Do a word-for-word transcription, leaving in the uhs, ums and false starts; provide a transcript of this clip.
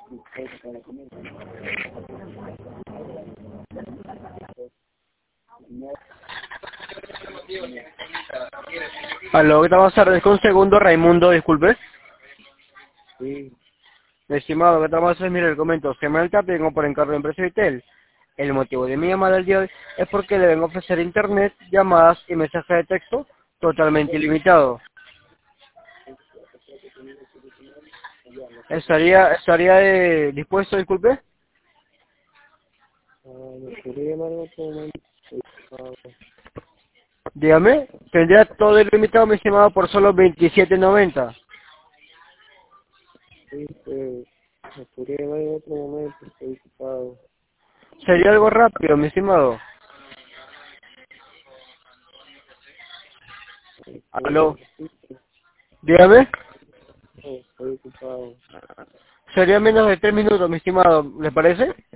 Aló, ¿qué tal? Vamos a hacer con un segundo, Raimundo, disculpe. Sí, Estimado, ¿qué tal? Vamos a hacer? Mire, le comento, se llama el TAP, vengo por encargo de empresa Vitel. El motivo de mi llamada el día de hoy es porque le vengo a ofrecer internet, llamadas y mensajes de texto totalmente ilimitado. ¿Estaría, estaría eh, dispuesto, disculpe? ah, me podría llamar en otro momento. Ah, Dígame, tendría todo ilimitado, mi estimado, por solo veintisiete noventa. sí, eh, me podría llamar en otro momento, estoy ocupado. Sería algo rápido, mi estimado. Aló, Este, sí, dígame. no, estoy ocupado. Sería menos de tres minutos, mi estimado, ¿le parece?